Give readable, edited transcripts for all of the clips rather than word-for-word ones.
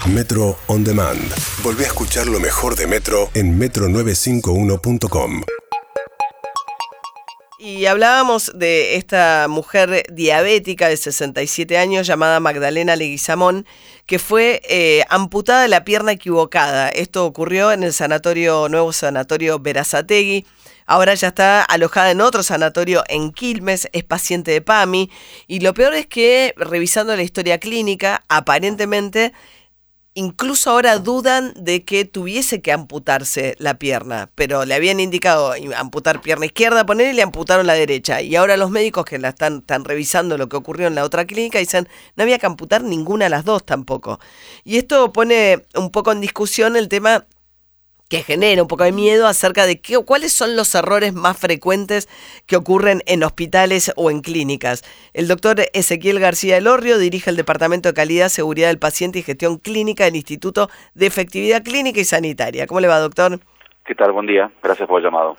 Metro On Demand. Volvé a escuchar lo mejor de Metro en metro951.com. Y hablábamos de esta mujer diabética de 67 años llamada Magdalena Leguizamón, que fue amputada de la pierna equivocada. Esto ocurrió en el nuevo sanatorio Berazategui. Ahora ya está alojada en otro sanatorio en Quilmes, es paciente de PAMI. Y lo peor es que, revisando la historia clínica, aparentemente incluso ahora dudan de que tuviese que amputarse la pierna, pero le habían indicado amputar pierna izquierda, poner, y le amputaron la derecha. Y ahora los médicos que la están revisando lo que ocurrió en la otra clínica dicen no había que amputar ninguna de las dos tampoco. Y esto pone un poco en discusión el tema que genera un poco de miedo acerca de cuáles son los errores más frecuentes que ocurren en hospitales o en clínicas. El doctor Ezequiel García Elorrio dirige el Departamento de Calidad, Seguridad del Paciente y Gestión Clínica del Instituto de Efectividad Clínica y Sanitaria. ¿Cómo le va, doctor? ¿Qué tal? Buen día. Gracias por el llamado.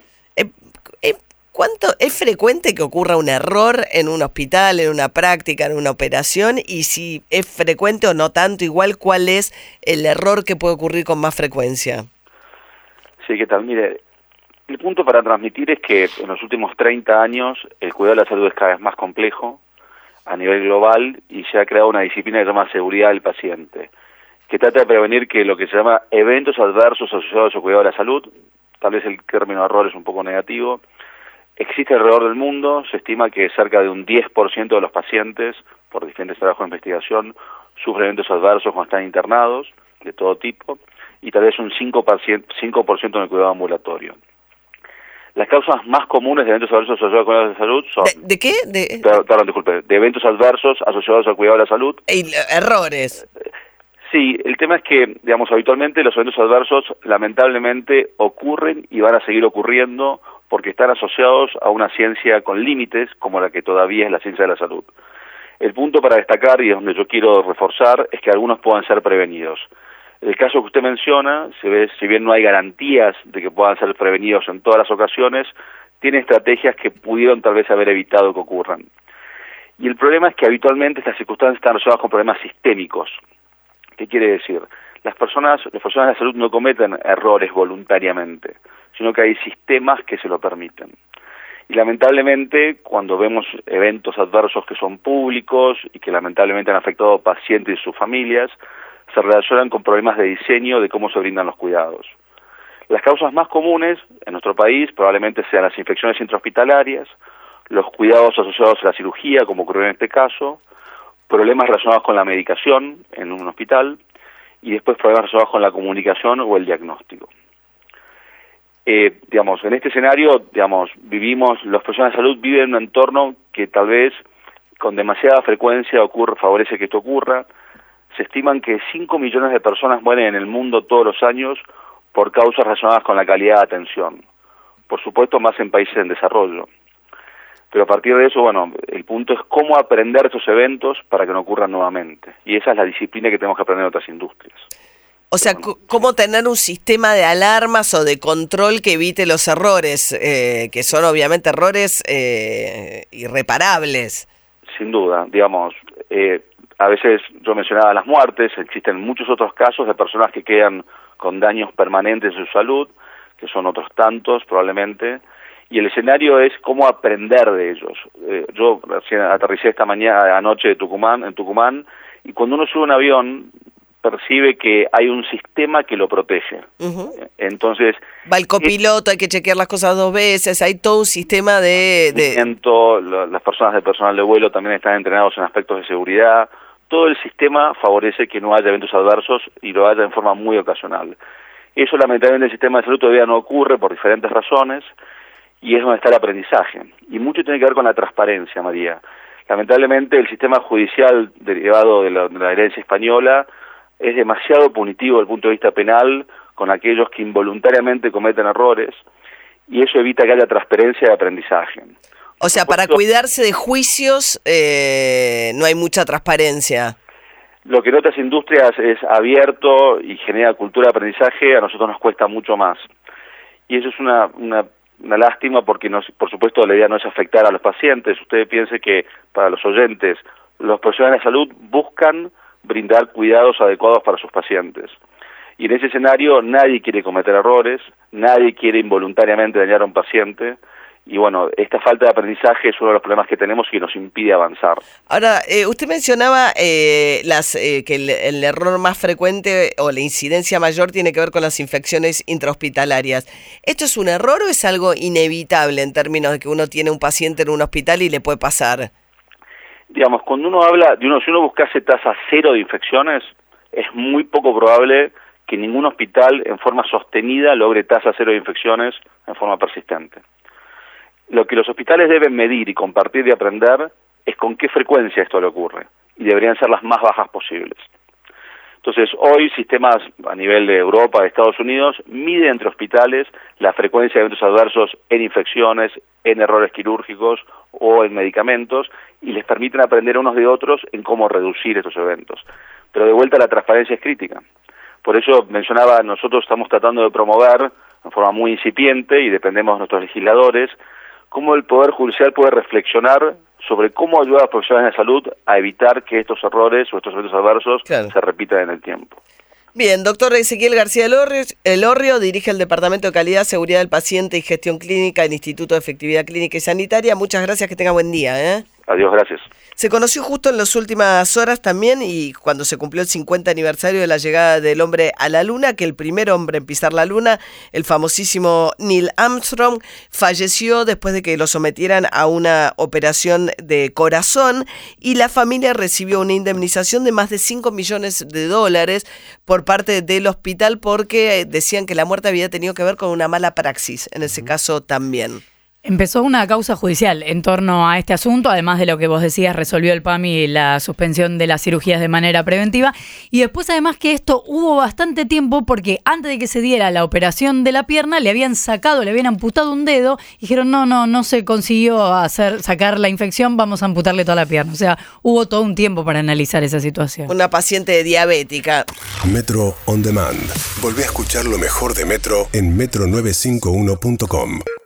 ¿Cuánto es frecuente que ocurra un error en un hospital, en una práctica, en una operación? Y si es frecuente o no tanto, igual, ¿cuál es el error que puede ocurrir con más frecuencia? Sí, ¿qué tal? Mire, el punto para transmitir es que en los últimos 30 años el cuidado de la salud es cada vez más complejo a nivel global y se ha creado una disciplina que se llama seguridad del paciente, que trata de prevenir que lo que se llama eventos adversos asociados al cuidado de la salud, tal vez el término error es un poco negativo, existe alrededor del mundo. Se estima que cerca de un 10% de los pacientes, por diferentes trabajos de investigación, sufren eventos adversos cuando están internados, de todo tipo, y tal vez un 5% en el cuidado ambulatorio. Las causas más comunes de eventos adversos asociados al cuidado de la salud son... ¿De qué? Perdón, disculpe. De eventos adversos asociados al cuidado de la salud. Errores. Sí, el tema es que, digamos, habitualmente los eventos adversos lamentablemente ocurren y van a seguir ocurriendo porque están asociados a una ciencia con límites como la que todavía es la ciencia de la salud. El punto para destacar, y es donde yo quiero reforzar, es que algunos puedan ser prevenidos. El caso que usted menciona, si bien no hay garantías de que puedan ser prevenidos en todas las ocasiones, tiene estrategias que pudieron tal vez haber evitado que ocurran. Y el problema es que habitualmente estas circunstancias están relacionadas con problemas sistémicos. ¿Qué quiere decir? Los profesionales de la salud no cometen errores voluntariamente, sino que hay sistemas que se lo permiten. Y lamentablemente, cuando vemos eventos adversos que son públicos y que lamentablemente han afectado a pacientes y sus familias, se relacionan con problemas de diseño de cómo se brindan los cuidados. Las causas más comunes en nuestro país probablemente sean las infecciones intrahospitalarias, los cuidados asociados a la cirugía, como ocurrió en este caso, problemas relacionados con la medicación en un hospital y después problemas relacionados con la comunicación o el diagnóstico. En este escenario, los profesionales de salud viven en un entorno que tal vez con demasiada frecuencia favorece que esto ocurra. Se estiman que 5 millones de personas mueren en el mundo todos los años por causas relacionadas con la calidad de atención. Por supuesto, más en países en desarrollo. Pero a partir de eso, el punto es cómo aprender estos eventos para que no ocurran nuevamente. Y esa es la disciplina que tenemos que aprender en otras industrias. O sea, cómo tener un sistema de alarmas o de control que evite los errores, que son obviamente errores irreparables. Sin duda, a veces yo mencionaba las muertes, existen muchos otros casos de personas que quedan con daños permanentes en su salud, que son otros tantos probablemente, y el escenario es cómo aprender de ellos. Yo recién aterricé anoche en Tucumán, y cuando uno sube un avión percibe que hay un sistema que lo protege. Uh-huh. Entonces... Va el copiloto, hay que chequear las cosas 2 veces, hay todo un sistema de... Las personas del personal de vuelo también están entrenados en aspectos de seguridad. Todo el sistema favorece que no haya eventos adversos y lo haya en forma muy ocasional. Eso lamentablemente en el sistema de salud todavía no ocurre por diferentes razones y es donde está el aprendizaje. Y mucho tiene que ver con la transparencia, María. Lamentablemente el sistema judicial derivado de la herencia española es demasiado punitivo desde el punto de vista penal con aquellos que involuntariamente cometen errores y eso evita que haya transparencia de aprendizaje. O sea, para cuidarse de juicios no hay mucha transparencia. Lo que en otras industrias es abierto y genera cultura de aprendizaje, a nosotros nos cuesta mucho más. Y eso es una lástima porque, por supuesto, la idea no es afectar a los pacientes. Usted piense que, para los oyentes, los profesionales de salud buscan brindar cuidados adecuados para sus pacientes. Y en ese escenario nadie quiere cometer errores, nadie quiere involuntariamente dañar a un paciente, y bueno, esta falta de aprendizaje es uno de los problemas que tenemos y nos impide avanzar. Ahora, usted mencionaba que el error más frecuente o la incidencia mayor tiene que ver con las infecciones intrahospitalarias. ¿Esto es un error o es algo inevitable en términos de que uno tiene un paciente en un hospital y le puede pasar? Digamos, cuando uno habla si uno buscase tasa cero de infecciones, es muy poco probable que ningún hospital en forma sostenida logre tasa cero de infecciones en forma persistente. Lo que los hospitales deben medir y compartir y aprender es con qué frecuencia esto le ocurre, y deberían ser las más bajas posibles. Entonces, hoy sistemas a nivel de Europa, de Estados Unidos, miden entre hospitales la frecuencia de eventos adversos en infecciones, en errores quirúrgicos o en medicamentos, y les permiten aprender unos de otros en cómo reducir estos eventos. Pero de vuelta, la transparencia es crítica. Por eso mencionaba, nosotros estamos tratando de promover, en forma muy incipiente, y dependemos de nuestros legisladores, cómo el Poder Judicial puede reflexionar sobre cómo ayudar a los profesionales de salud a evitar que estos errores o estos eventos adversos se repitan en el tiempo. Bien, doctor Ezequiel García Elorrio dirige el Departamento de Calidad, Seguridad del Paciente y Gestión Clínica del Instituto de Efectividad Clínica y Sanitaria. Muchas gracias, que tenga buen día. Adiós, gracias. Se conoció justo en las últimas horas también, y cuando se cumplió el 50 aniversario de la llegada del hombre a la Luna, que el primer hombre en pisar la Luna, el famosísimo Neil Armstrong, falleció después de que lo sometieran a una operación de corazón, y la familia recibió una indemnización de más de $5 millones por parte del hospital, porque decían que la muerte había tenido que ver con una mala praxis, en ese caso también. Empezó una causa judicial en torno a este asunto, además de lo que vos decías, resolvió el PAMI la suspensión de las cirugías de manera preventiva, y después además que esto hubo bastante tiempo porque antes de que se diera la operación de la pierna le habían amputado un dedo, y dijeron no se consiguió sacar la infección, vamos a amputarle toda la pierna. O sea, hubo todo un tiempo para analizar esa situación. Una paciente diabética. Metro On Demand. Volvé a escuchar lo mejor de Metro en metro951.com.